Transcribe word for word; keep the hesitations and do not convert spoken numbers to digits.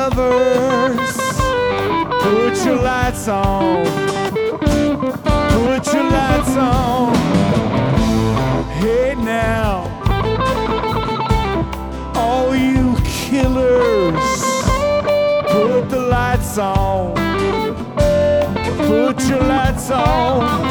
lovers, put your lights on. Put your lights on. Hey now, all you killers, put the lights on. Put your lights on.